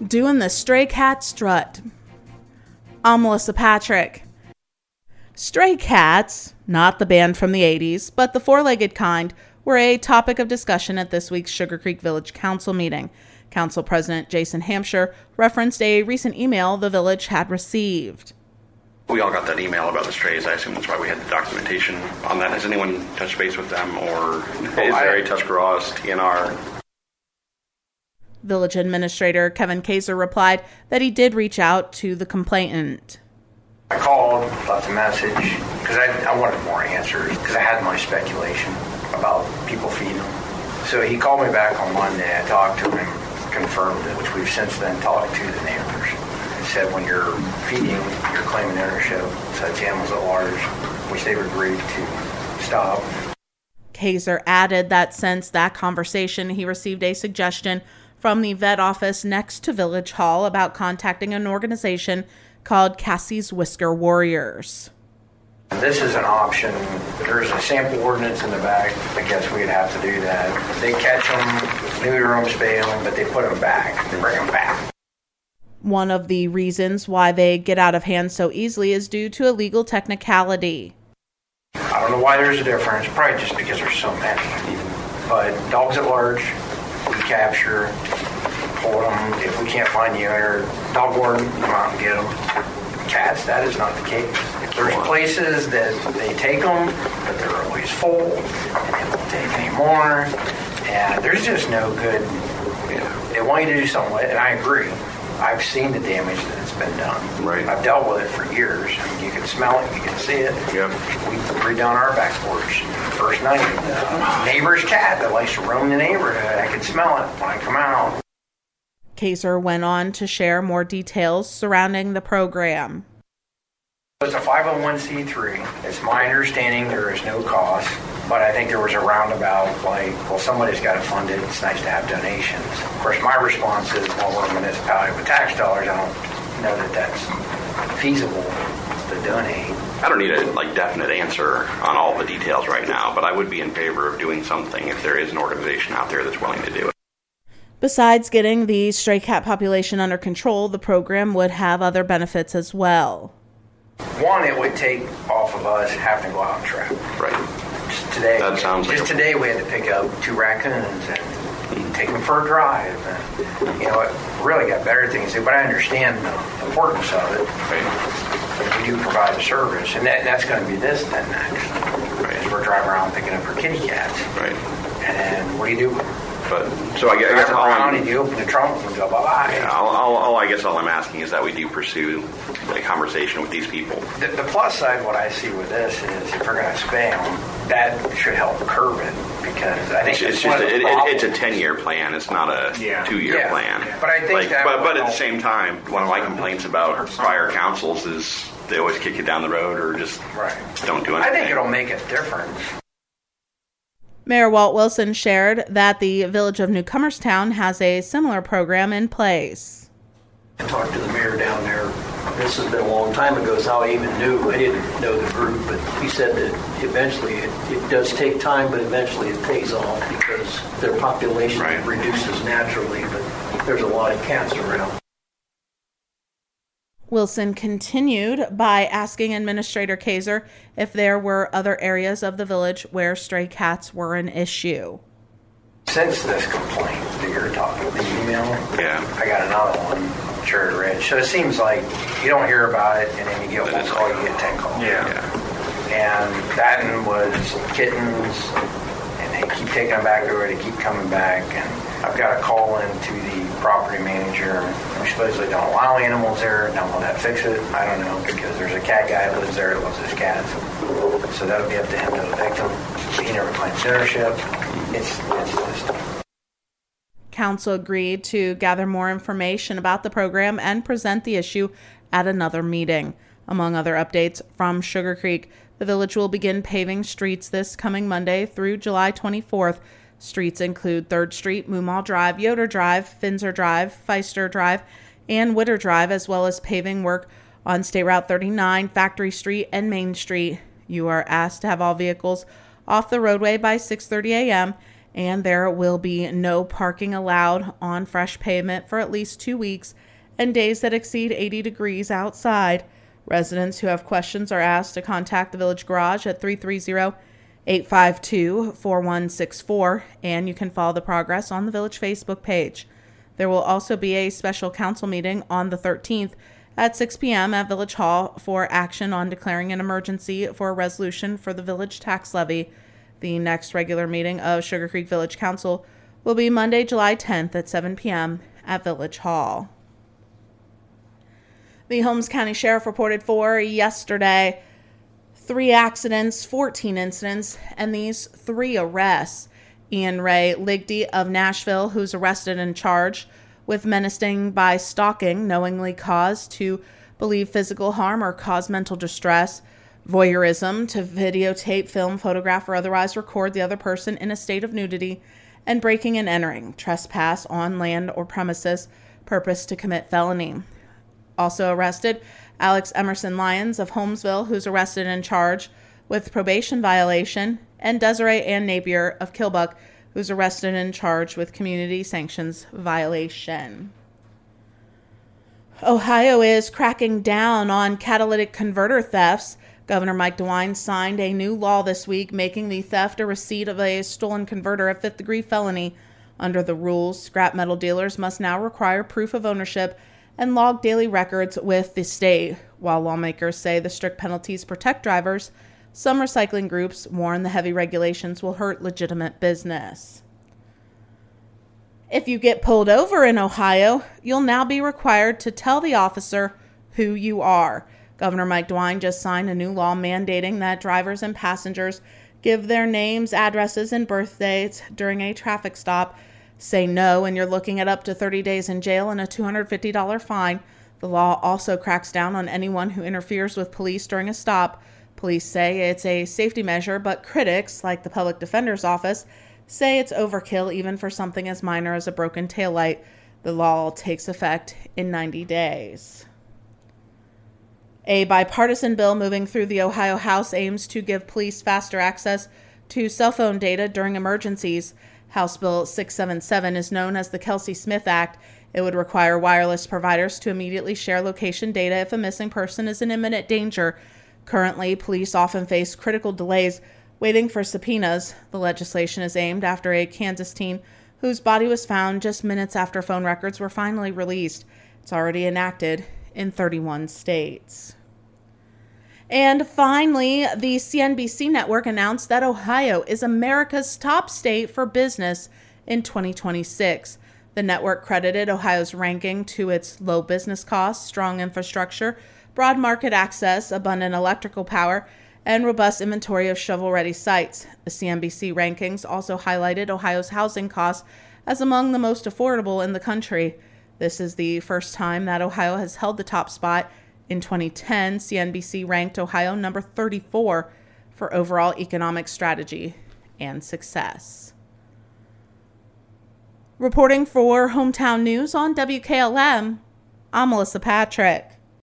Doing the Stray Cat Strut. I'm Melissa Patrick. Stray Cats, not the band from the 80s, but the four-legged kind, were a topic of discussion at this week's Sugar Creek Village Council meeting. Council President Jason Hampshire referenced a recent email the village had received. We all got that email about the strays. I assume that's why we had the documentation on that. Has anyone touched base with them, or is there a Tuscarawas TNR? Village Administrator Kevin Kaiser replied that he did reach out to the complainant. I called, left a message, because I wanted more answers, because I had my speculation about people feeding them. So he called me back on Monday. I talked to him, confirmed it, which we've since then talked to the neighbors. He said when you're feeding, you're claiming ownership, such animals at large, which they've agreed to stop. Kaiser added that since that conversation, he received a suggestion from the vet office next to Village Hall about contacting an organization called Cassie's Whisker Warriors. This is an option. There's a sample ordinance in the back. I guess we'd have to do that. They catch them, neuter them, spay them, but they put them back. They bring them back. One of the reasons why they get out of hand so easily is due to a legal technicality. I don't know why there's a difference. Probably just because there's so many. But dogs at large, we capture, hold them. If we can't find the owner, dog warden, come out and get them. Cats, that is not the case. There's places that they take them, but they're always full, and they won't take any more. And there's just no good. They want you to do something with it, and I agree. I've seen the damage that's been done. Right. I've dealt with it for years. I mean, you can smell it, you can see it. Yep. We redone our back porch first night. Neighbor's cat that likes to roam the neighborhood. I can smell it when I come out. Kaiser went on to share more details surrounding the program. It's a 501c3. It's my understanding there is no cost, but I think there was a roundabout, somebody's got to fund it. It's nice to have donations. Of course, my response is, well, we're a municipality with tax dollars. I don't know that that's feasible to donate. I don't need a definite answer on all the details right now, but I would be in favor of doing something if there is an organization out there that's willing to do it. Besides getting the stray cat population under control, the program would have other benefits as well. One, it would take off of us having to go out and trap. Right. Today we had to pick up 2 raccoons and take them for a drive. And, it really got better things to do, but I understand the importance of it. Right. But we do provide a service, and that's going to be this then next. Right. As we're driving around picking up our kitty cats. Right. And then what do you do? But so I guess you open the trunk and go bye-bye. Yeah, all I'm asking is that we do pursue a conversation with these people. The plus side, what I see with this is if we're going to spay them, that should help curb it, because I think it's a 10-year plan. It's not a 2-year plan. But I think but at the same time, one of my complaints about prior councils is they always kick you down the road or just don't do anything. I think it'll make a difference. Mayor Walt Wilson shared that the village of Newcomerstown has a similar program in place. I talked to the mayor down there. This has been a long time ago, so I even knew. I didn't know the group, but he said that eventually it does take time, but eventually it pays off because their population reduces naturally, but there's a lot of cats around. Wilson continued by asking Administrator Kaiser if there were other areas of the village where stray cats were an issue. Since this complaint that you're talking about, the email, I got another one, Cherry Ridge. So it seems like you don't hear about it, and then you get one call, you get 10 calls. And that one was kittens, and they keep taking them back over, they keep coming back, and I've got a call into the property manager. We supposedly don't allow animals there. Now, will that fix it? I don't know, because there's a cat guy that lives there that loves his cats. So that would be up to him to evict them. He never claims ownership. It's just... Council agreed to gather more information about the program and present the issue at another meeting. Among other updates from Sugar Creek, the village will begin paving streets this coming Monday through July 24th. Streets include 3rd Street, Moomaw Drive, Yoder Drive, Finzer Drive, Feister Drive, and Witter Drive, as well as paving work on State Route 39, Factory Street, and Main Street. You are asked to have all vehicles off the roadway by 6:30 a.m. And there will be no parking allowed on fresh pavement for at least 2 weeks and days that exceed 80 degrees outside. Residents who have questions are asked to contact the Village Garage at 330-852-4164, and you can follow the progress on the Village Facebook page. There will also be a special council meeting on the 13th at 6 p.m. at Village Hall for action on declaring an emergency for a resolution for the village tax levy. The next regular meeting of Sugar Creek Village Council will be Monday, July 10th at 7 p.m. at Village Hall. The Holmes County Sheriff reported for yesterday 3 accidents, 14 incidents, and these 3 arrests. Ian Ray Ligdy of Nashville, who's arrested and charged with menacing by stalking, knowingly caused to believe physical harm or cause mental distress, voyeurism, to videotape, film, photograph, or otherwise record the other person in a state of nudity, and breaking and entering, trespass on land or premises, purpose to commit felony. Also arrested, Alex Emerson Lyons of Holmesville, who's arrested and charged with probation violation, and Desiree Ann Napier of Kilbuck, who's arrested and charged with community sanctions violation. Ohio is cracking down on catalytic converter thefts. Governor Mike DeWine signed a new law this week making the theft or receipt of a stolen converter a 5th-degree felony. Under the rules, scrap metal dealers must now require proof of ownership and log daily records with the state. While lawmakers say the strict penalties protect drivers, some recycling groups warn the heavy regulations will hurt legitimate business. If you get pulled over in Ohio, you'll now be required to tell the officer who you are. Governor Mike DeWine just signed a new law mandating that drivers and passengers give their names, addresses, and birth dates during a traffic stop. Say no, and you're looking at up to 30 days in jail and a $250 fine. The law also cracks down on anyone who interferes with police during a stop. Police say it's a safety measure, but critics, like the Public Defender's Office, say it's overkill even for something as minor as a broken taillight. The law takes effect in 90 days. A bipartisan bill moving through the Ohio House aims to give police faster access to cell phone data during emergencies. House Bill 677 is known as the Kelsey Smith Act. It would require wireless providers to immediately share location data if a missing person is in imminent danger. Currently, police often face critical delays waiting for subpoenas. The legislation is aimed after a Kansas teen whose body was found just minutes after phone records were finally released. It's already enacted in 31 states. And finally, the CNBC network announced that Ohio is America's top state for business in 2026. The network credited Ohio's ranking to its low business costs, strong infrastructure, broad market access, abundant electrical power, and robust inventory of shovel-ready sites. The CNBC rankings also highlighted Ohio's housing costs as among the most affordable in the country. This is the first time that Ohio has held the top spot. In 2010, CNBC ranked Ohio number 34 for overall economic strategy and success. Reporting for Hometown News on WKLM, I'm Melissa Patrick.